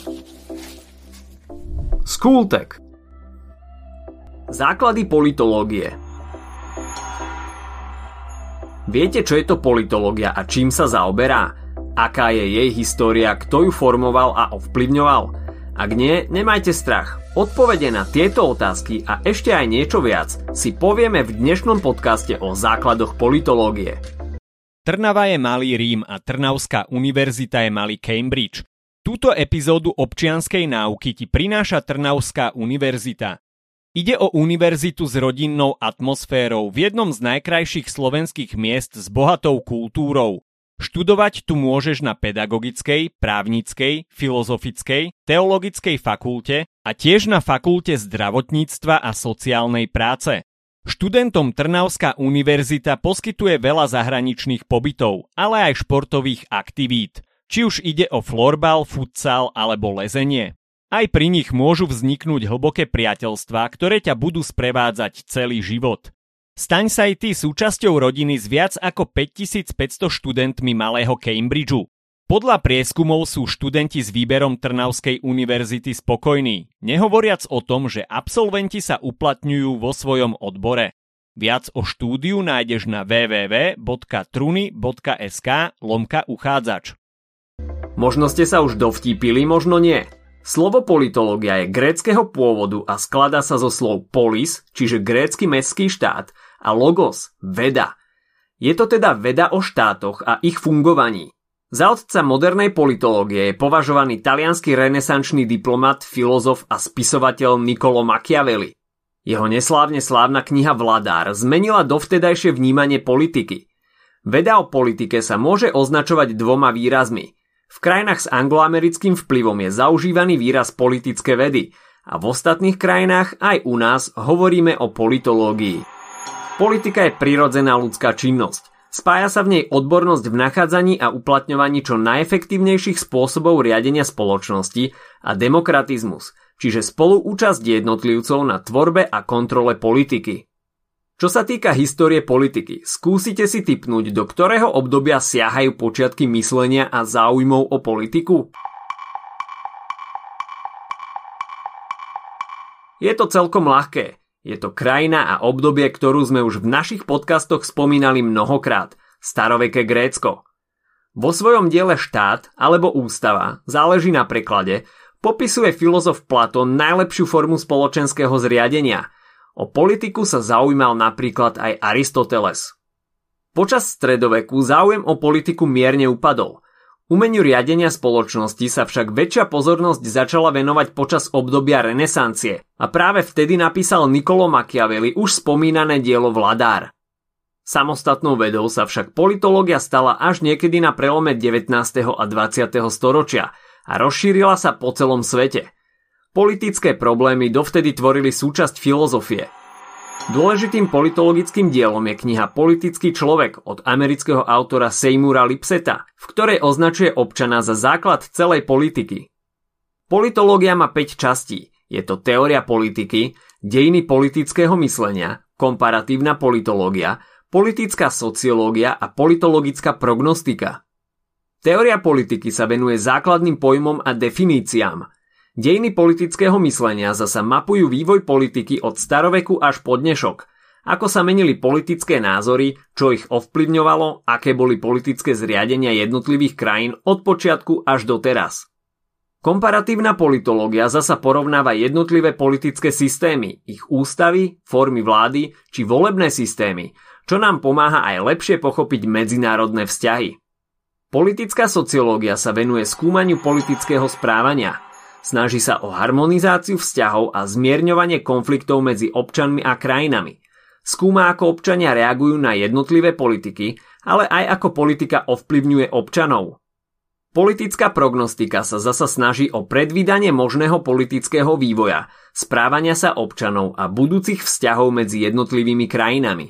Skultek. Základy politológie. Viete, čo je to politológia a čím sa zaoberá? Aká je jej história, kto ju formoval a ovplyvňoval? Ak nie, nemajte strach. Odpovede na tieto otázky a ešte aj niečo viac si povieme v dnešnom podcaste o základoch politológie. Trnava je malý Rím a Trnavská univerzita je malý Cambridge. Túto epizódu občianskej náuky ti prináša Trnavská univerzita. Ide o univerzitu s rodinnou atmosférou v jednom z najkrajších slovenských miest s bohatou kultúrou. Študovať tu môžeš na pedagogickej, právnickej, filozofickej, teologickej fakulte a tiež na fakulte zdravotníctva a sociálnej práce. Študentom Trnavská univerzita poskytuje veľa zahraničných pobytov, ale aj športových aktivít. Či už ide o florbal, futsal alebo lezenie. Aj pri nich môžu vzniknúť hlboké priateľstvá, ktoré ťa budú sprevádzať celý život. Staň sa aj ty súčasťou rodiny s viac ako 5500 študentmi malého Cambridgeu. Podľa prieskumov sú študenti s výberom Trnavskej univerzity spokojní, nehovoriac o tom, že absolventi sa uplatňujú vo svojom odbore. Viac o štúdiu nájdeš na www.truny.sk/uchádzač. Možno ste sa už dovtípili, možno nie. Slovo politológia je gréckeho pôvodu a skladá sa zo slov polis, čiže grécky mestský štát, a logos, veda. Je to teda veda o štátoch a ich fungovaní. Za otca modernej politológie je považovaný taliansky renesančný diplomat, filozof a spisovateľ Niccolò Machiavelli. Jeho neslávne slávna kniha Vladár zmenila dovtedajšie vnímanie politiky. Veda o politike sa môže označovať dvoma výrazmi. V krajinách s angloamerickým vplyvom je zaužívaný výraz politické vedy a v ostatných krajinách aj u nás hovoríme o politológii. Politika je prirodzená ľudská činnosť. Spája sa v nej odbornosť v nachádzaní a uplatňovaní čo najefektívnejších spôsobov riadenia spoločnosti a demokratizmus, čiže spoluúčasť jednotlivcov na tvorbe a kontrole politiky. Čo sa týka histórie politiky, skúsite si tipnúť, do ktorého obdobia siahajú počiatky myslenia a záujmov o politiku? Je to celkom ľahké. Je to krajina a obdobie, ktorú sme už v našich podcastoch spomínali mnohokrát. Staroveké Grécko. Vo svojom diele Štát alebo Ústava, záleží na preklade, popisuje filozof Platón najlepšiu formu spoločenského zriadenia. O politiku sa zaujímal napríklad aj Aristoteles. Počas stredoveku záujem o politiku mierne upadol. Umeniu riadenia spoločnosti sa však väčšia pozornosť začala venovať počas obdobia renesancie a práve vtedy napísal Niccolò Machiavelli už spomínané dielo Vladár. Samostatnou vedou sa však politológia stala až niekedy na prelome 19. a 20. storočia a rozšírila sa po celom svete. Politické problémy dovtedy tvorili súčasť filozofie. Dôležitým politologickým dielom je kniha Politický človek od amerického autora Seymoura Lipseta, v ktorej označuje občana za základ celej politiky. Politológia má 5 častí. Je to teória politiky, dejiny politického myslenia, komparatívna politológia, politická sociológia a politologická prognostika. Teória politiky sa venuje základným pojmom a definíciám. Dejiny politického myslenia zasa mapujú vývoj politiky od staroveku až po dnešok, ako sa menili politické názory, čo ich ovplyvňovalo, aké boli politické zriadenia jednotlivých krajín od počiatku až do teraz. Komparatívna politológia zasa porovnáva jednotlivé politické systémy, ich ústavy, formy vlády či volebné systémy, čo nám pomáha aj lepšie pochopiť medzinárodné vzťahy. Politická sociológia sa venuje skúmaniu politického správania. Snaží sa o harmonizáciu vzťahov a zmierňovanie konfliktov medzi občanmi a krajinami. Skúma, ako občania reagujú na jednotlivé politiky, ale aj ako politika ovplyvňuje občanov. Politická prognostika sa zasa snaží o predvídanie možného politického vývoja, správania sa občanov a budúcich vzťahov medzi jednotlivými krajinami.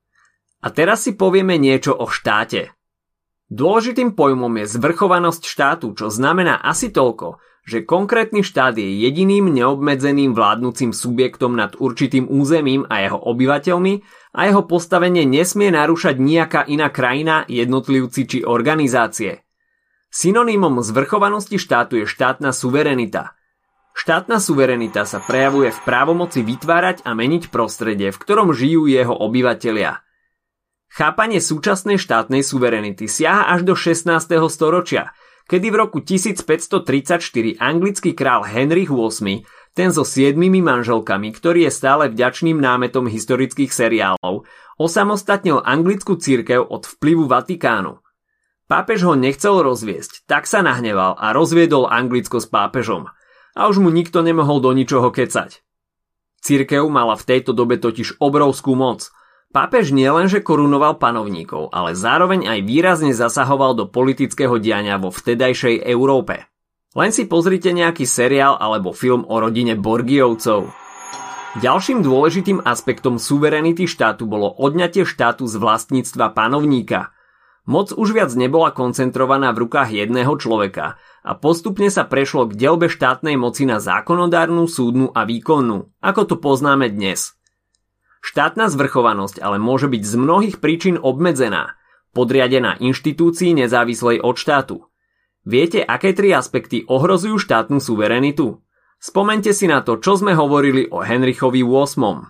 A teraz si povieme niečo o štáte. Dôležitým pojmom je zvrchovanosť štátu, čo znamená asi toľko, že konkrétny štát je jediným neobmedzeným vládnucim subjektom nad určitým územím a jeho obyvateľmi a jeho postavenie nesmie narúšať nejaká iná krajina, jednotlivci či organizácie. Synonymom zvrchovanosti štátu je štátna suverenita. Štátna suverenita sa prejavuje v právomoci vytvárať a meniť prostredie, v ktorom žijú jeho obyvatelia. Chápanie súčasnej štátnej suverenity siaha až do 16. storočia, kedy v roku 1534 anglický král Henry VIII, ten so 7 manželkami, ktorý je stále vďačným námetom historických seriálov, osamostatnil anglickú cirkev od vplyvu Vatikánu. Pápež ho nechcel rozviesť, tak sa nahneval a rozviedol Anglicko s pápežom. A už mu nikto nemohol do ničoho kecať. Cirkev mala v tejto dobe totiž obrovskú moc. Pápež nielenže korunoval panovníkov, ale zároveň aj výrazne zasahoval do politického diania vo vtedajšej Európe. Len si pozrite nejaký seriál alebo film o rodine Borgiovcov. Ďalším dôležitým aspektom suverenity štátu bolo odňatie štátu z vlastníctva panovníka. Moc už viac nebola koncentrovaná v rukách jedného človeka a postupne sa prešlo k deľbe štátnej moci na zákonodárnu, súdnu a výkonnú, ako to poznáme dnes. Štátna zvrchovanosť ale môže byť z mnohých príčin obmedzená, podriadená inštitúcii nezávislej od štátu. Viete, aké 3 aspekty ohrozujú štátnu suverenitu? Spomeňte si na to, čo sme hovorili o Henrichovi VIII.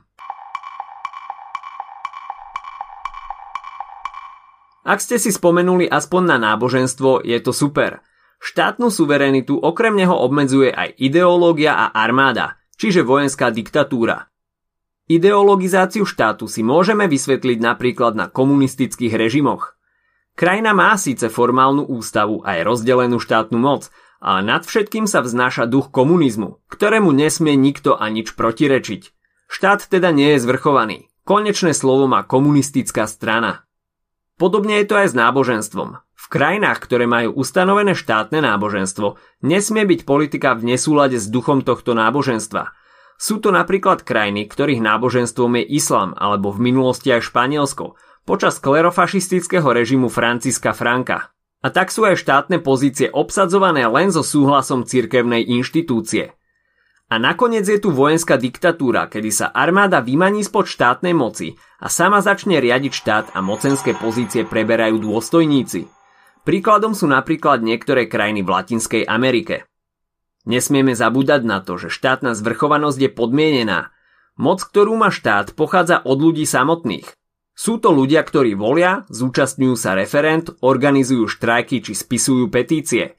Ak ste si spomenuli aspoň na náboženstvo, je to super. Štátnu suverenitu okrem neho obmedzuje aj ideológia a armáda, čiže vojenská diktatúra. Ideologizáciu štátu si môžeme vysvetliť napríklad na komunistických režimoch. Krajina má síce formálnu ústavu a aj rozdelenú štátnu moc, ale nad všetkým sa vznáša duch komunizmu, ktorému nesmie nikto a nič protirečiť. Štát teda nie je zvrchovaný. Konečné slovo má komunistická strana. Podobne je to aj s náboženstvom. V krajinách, ktoré majú ustanovené štátne náboženstvo, nesmie byť politika v nesúlade s duchom tohto náboženstva. Sú to napríklad krajiny, ktorých náboženstvom je islám, alebo v minulosti aj Španielsko, počas klerofašistického režimu Františka Franka. A tak sú aj štátne pozície obsadzované len so súhlasom cirkevnej inštitúcie. A nakoniec je tu vojenská diktatúra, kedy sa armáda vymaní spod štátnej moci a sama začne riadiť štát a mocenské pozície preberajú dôstojníci. Príkladom sú napríklad niektoré krajiny v Latinskej Amerike. Nesmieme zabúdať na to, že štátna zvrchovanosť je podmienená. Moc, ktorú má štát, pochádza od ľudí samotných. Sú to ľudia, ktorí volia, zúčastňujú sa referend, organizujú štrajky či spisujú petície.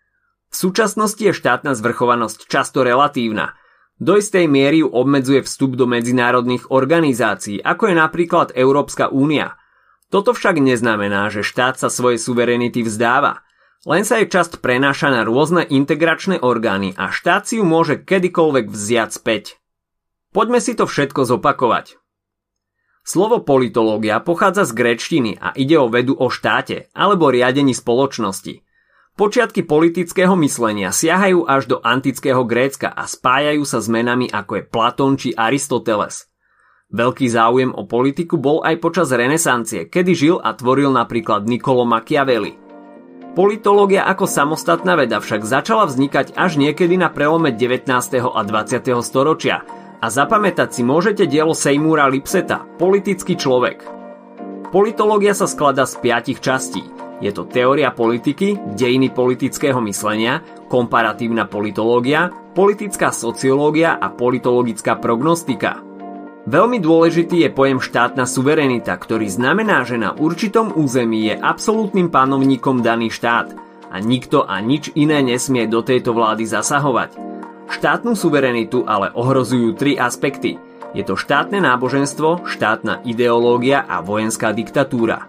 V súčasnosti je štátna zvrchovanosť často relatívna. Do istej miery ju obmedzuje vstup do medzinárodných organizácií, ako je napríklad Európska únia. Toto však neznamená, že štát sa svojej suverenity vzdáva. Len sa jej časť prenáša na rôzne integračné orgány a štát si ju môže kedykoľvek vziať späť. Poďme si to všetko zopakovať. Slovo politológia pochádza z gréčtiny a ide o vedu o štáte alebo riadení spoločnosti. Počiatky politického myslenia siahajú až do antického Grécka a spájajú sa s menami ako je Platón či Aristoteles. Veľký záujem o politiku bol aj počas renesancie, kedy žil a tvoril napríklad Niccolo Machiavelli. Politológia ako samostatná veda však začala vznikať až niekedy na prelome 19. a 20. storočia a zapamätať si môžete dielo Seymoura Lipseta, Politický človek. Politológia sa skladá z 5 častí. Je to teória politiky, dejiny politického myslenia, komparatívna politológia, politická sociológia a politologická prognostika. Veľmi dôležitý je pojem štátna suverenita, ktorý znamená, že na určitom území je absolútnym panovníkom daný štát a nikto a nič iné nesmie do tejto vlády zasahovať. Štátnu suverenitu ale ohrozujú 3 aspekty. Je to štátne náboženstvo, štátna ideológia a vojenská diktatúra.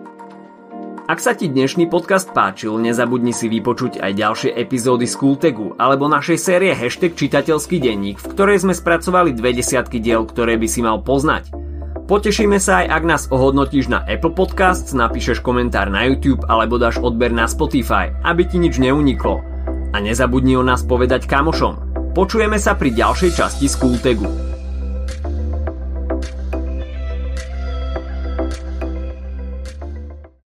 Ak sa ti dnešný podcast páčil, nezabudni si vypočuť aj ďalšie epizódy z Kultegu alebo našej série #čitateľský denník, v ktorej sme spracovali 20 diel, ktoré by si mal poznať. Potešíme sa aj, ak nás ohodnotíš na Apple Podcasts, napíšeš komentár na YouTube alebo dáš odber na Spotify, aby ti nič neuniklo. A nezabudni o nás povedať kamošom. Počujeme sa pri ďalšej časti z Kultegu.